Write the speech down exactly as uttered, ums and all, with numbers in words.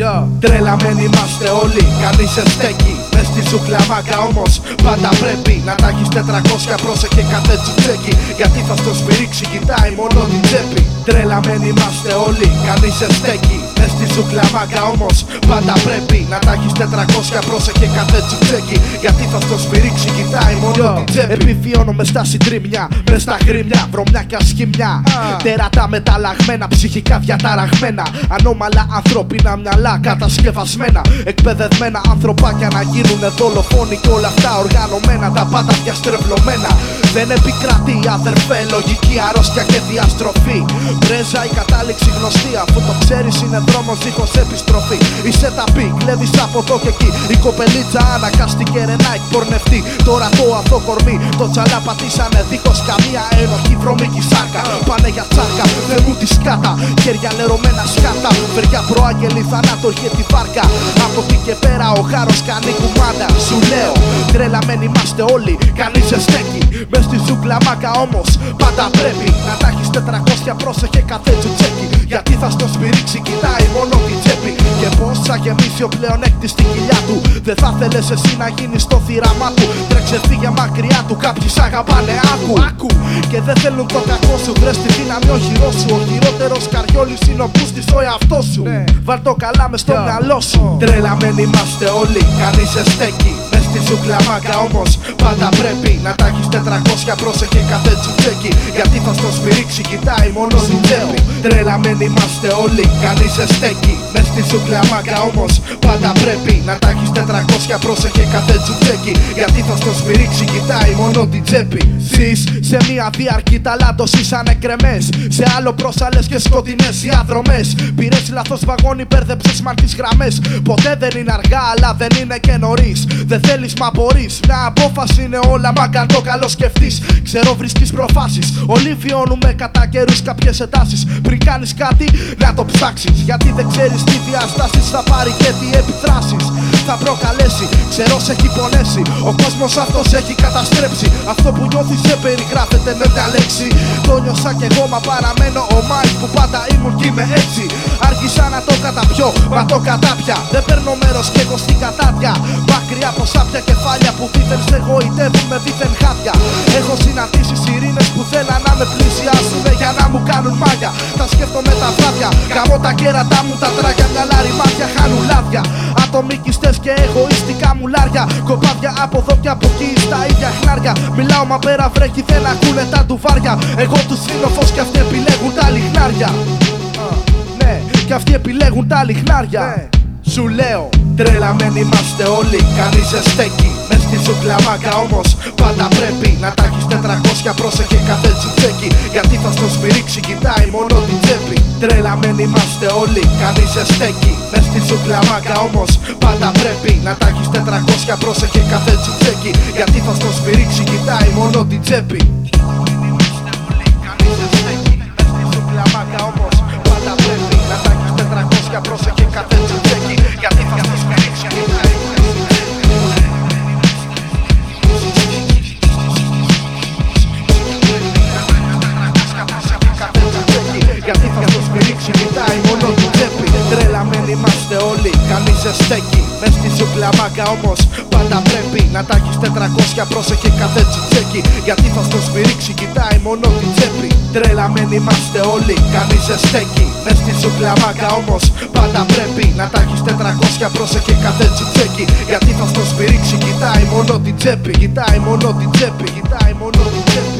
Τρελαμένοι είμαστε όλοι, κανείς δεν στέκει. Μες στη ζούγκλα μάγκα όμως πάντα πρέπει να τα έχεις τετρακόσια, πρόσεχε κάθε τσουτσέκι. Γιατί θα στο σφυρίξει, κοιτάει μόνο την τσέπη. Τρελαμένοι είμαστε όλοι, κανείς δεν στέκει. Μες στη ζούγκλα μάγκα όμως πάντα πρέπει να τα έχεις τετρακόσια, πρόσεχε κάθε τσουτσέκι. Γιατί θα στο σφυρίξει, κοιτάει μόνο την τσέπη. Επιβιώνω μες στα συντρίμμια, μες στα γρήμια, βρωμιά και ασχημιά. Τερατά μεταλλαγμένα, ψυχικά διαταραγμένα. Ανώμαλα ανθρώπινα μυαλά κατασκευασμένα. Εκπαιδευμένα ανθρωπάκια να γίνουνε δολοφόνοι και όλα αυτά οργανωμένα. Τα πάντα διαστρεβλωμένα. Δεν επικρατεί αδερφέ λογική αρρώστια και διαστροφή. Πρέζα η κατάληξη γνωστή, αφού το ξέρεις είναι δρόμος δίχως επιστροφή. Είσαι ταπή, κλέβεις από εδώ και εκεί. Η κοπελίτσα αναγκάστηκε ρε να εκπορνευτεί. Τώρα το αθώο κορμί, το τσαλά πατήσανε δίχως καμία ένοχη βρωμική σάρκα. Πάνε για τσάρκα, δεν μου τη σκάτα. Χέρια λερωμένα σκάτα, βεριά προάγγελη θανάτο και τη βάρκα. Από εκεί και πέρα ο χάρος κάνει κουμάντα. Σου λέω, τρελαμένοι είμαστε όλοι, κανείς δεν στέκει. Μες στη ζούγκλα μάκα όμως πάντα πρέπει να τα έχεις τετρακόσια, πρόσεχε κάθε τσουτσέκι. Γιατί θα στο σφυρίξει, κοιτάει μόνο την τσέπη. Και πως θα γεμίσει ο πλεονέκτης στην κοιλιά του. Δεν θα θέλεις εσύ να γίνεις το θύραμά του. Τρέξε φύγε μακριά του, κάποιοι σ' αγαπάνε, άκου, άκου. Και δεν θέλουν το κακό σου, βρες τη δύναμη ο χειρός σου. Ο χειρότερος καριόλης είναι ο μπούστης ο εαυτός σου. Ναι. Βάλ' το καλά μες στο μυαλό σου. Τρελαμένοι είμαστε όλοι, κανείς δεν στέκει. Μες στη ζούγκλα μάγκα όμως πάντα πρέπει να τα έχεις τετρακόσια, πρόσεχε κάθε τσουτσέκι. Γιατί θα στο σφυρίξει, κοιτάει μόνο στην τσέπη. Τρελαμένοι είμαστε όλοι, κανείς δεν στέκει. Μες στη ζούγκλα μάγκα όμως πάντα πρέπει να τα έχεις τετρακόσια, πρόσεχε κάθε τσουτσέκι. Γιατί θα στο σφυρίξει, κοιτάει μόνο την τσέπη. Ζεις σε μια διαρκή ταλάντωση σαν εκρεμές. Σε άλλο πρόσαλες και σκοτεινές διαδρομές. Πήρες λάθος βαγόνι, μπέρδεψες μα τις γραμμές. Ποτέ δεν είναι αργά, αλλά δεν είναι και νωρίς. Δεν θέλεις μα μπορείς. Μια απόφαση είναι όλα, μα καν το καλό σκεφτείς. Ξέρω βρίσκεις προφάσεις. Όλοι βιώνουμε κατά καιρούς κάποιες εντάσεις. Πριν κάνεις κάτι, να το ψάξεις. Γιατί δεν ξέρεις τι διαστάσεις θα πάρει και τι επιδράσεις θα προκαλέσει. Ξέρω σε έχει πονέσει. Ο κόσμος αυτός έχει καταστρέψει. Αυτό που νιώθεις δεν περιγράφεται με μια λέξη. Το νιώσα κι εγώ, μα παραμένω ο Μάικ που πάντα ήμουν κι είμαι έτσι. Άρχισα να το καταπιώ, μα το κατάπια. Δεν παίρνω μέρος κι εγώ στην κατάδια. Μακριά από σάπια κεφάλια που δίθεν σε εγωιτεύουν με δίθεν χάδια. Έχω συναντήσει ειρήνες που θέλαν να με πλησιάσουνε για να μου κάνουν μάγια. Τα σκέφτομαι τα βράδια. Γαμώ τα κέρατά μου, τα τράγια, μυαλά ρημάδια χάνουν λάδια. Ατομικιστές και εγωιστικά μουλάρια. Κοπάδια από εδώ και από εκεί στα ίδια χνάρια. Μιλάω μα πέρα βρέχει, δεν ακούνε τα ντουβάρια. Εγώ τους δίνω φως κι αυτοί επιλέγουν τα λιχνάρια. Ναι, κι αυτοί επιλέγουν τα λιχνάρια. Σου λέω, τρελαμένοι είμαστε όλοι, κανείς δεν στέκει. Μες στη ζούγκλα μάγκα όμως πάντα πρέπει να τα έχεις τετρακόσια, πρόσεχε κάθε τσουτσέκι. Γιατί θα στο σφυρίξει, κοιτάει μόνο την τσέπη. Τρελαμένοι είμαστε όλοι, κανείς δεν στέκει. Μες στη ζούγκλα μάγκα όμως πάντα πρέπει να τα έχεις τετρακόσια, πρόσεχε κάθε τσουτσέκι. Γιατί θα στο σφυρίξει, κοιτάει μόνο την τσέπη. Τρελαμένοι είμαστε όλοι, κανείς δεν στέκει. Μες στη ζούγκλα μάγκα όμως πάντα πρέπει να τα έχεις τετρακόσια, πρόσεχε κάθε τσουτσέκι. Γιατί θα στο σφυρίξει, κοιτάει μόνο την τσέπη. Γιατί θα στο σφυρίξει, κοιτάει μόνο την τσέπη. Τρελαμένοι είμαστε όλοι, κανείς δεν στέκει. Μες στη ζούγκλα μάγκα όμως πάντα πρέπει να τα έχεις τετρακόσια, πρόσεχε κάθε τσουτσέκι. Γιατί θα στο σφυρίξει, κοιτάει μόνο την τσέπη. Τρελαμένοι είμαστε όλοι, κανείς δεν στέκει. Μες στη ζούγκλα μάγκα όμως πάντα πρέπει να τα έχεις τετρακόσια, πρόσεχε κάθε τσουτσέκι. Γιατί θα στο σφυρίξει, κοιτάει μόνο την τσέπη. Κοιτάει μόνο την τσέπη, κοιτάει μόνο την τσέπη.